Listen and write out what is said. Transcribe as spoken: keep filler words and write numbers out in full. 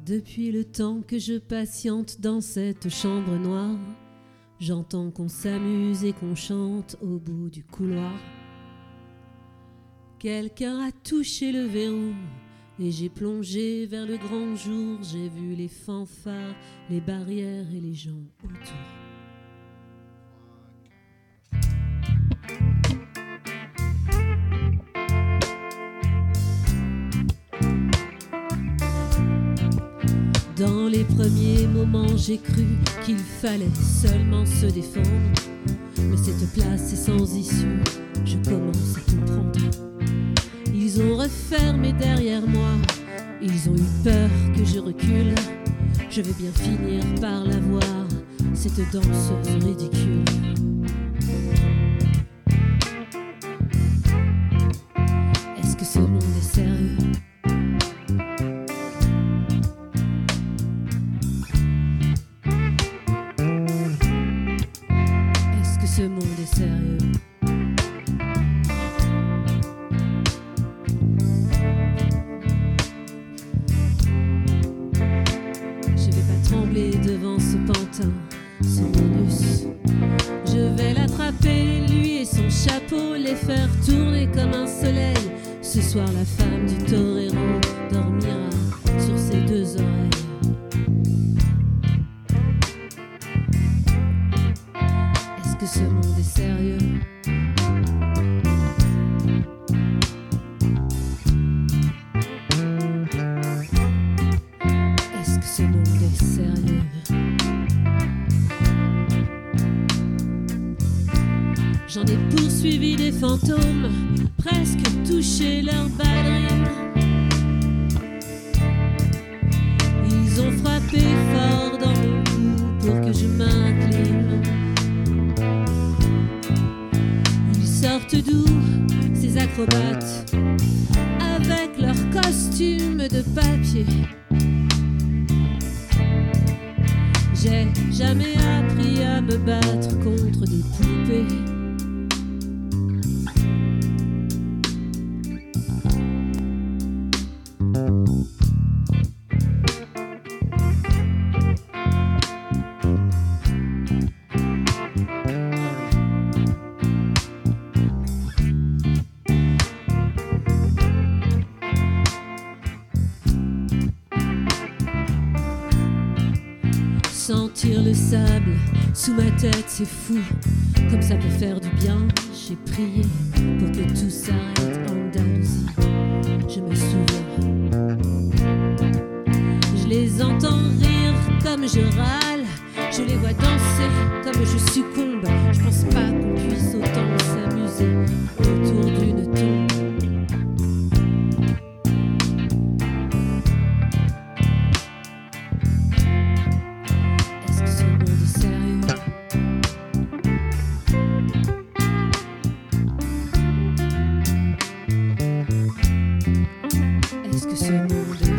Depuis le temps que je patiente dans cette chambre noire, j'entends qu'on s'amuse et qu'on chante au bout du couloir. Quelqu'un a touché le verrou et j'ai plongé vers le grand jour. J'ai vu les fanfares, les barrières et les gens autour. Dans les premiers moments, j'ai cru qu'il fallait seulement se défendre. Mais cette place est sans issue, je commence à comprendre. Ils ont refermé derrière moi, ils ont eu peur que je recule. Je vais bien finir par la voir, cette danseuse ridicule. Est-ce que ce monde est sérieux ? Ce monde est sérieux. Je vais pas trembler devant ce pantin, ce Vénus. Je vais l'attraper, lui et son chapeau, les faire tourner comme un soleil. Ce soir, la femme du torero dormira sur ses deux oreilles. Est-ce que ce monde est sérieux ? Est-ce que ce monde est sérieux ? J'en ai poursuivi des fantômes, presque touché leur ballerine. Ils ont frappé fort dans mon cou pour que je m'incline. Sortent d'où ces acrobates avec leurs costumes de papier. J'ai jamais appris à me battre contre des poupées. Sentir le sable sous ma tête, c'est fou. Comme ça peut faire du bien. J'ai prié pour que tout s'arrête en Andalousie. Je me souviens. Je les entends rire comme je râle. Je les vois danser comme je succombe. Je pense pas qu'on puisse autant s'amuser autour d'une tombe. Est-ce que ce monde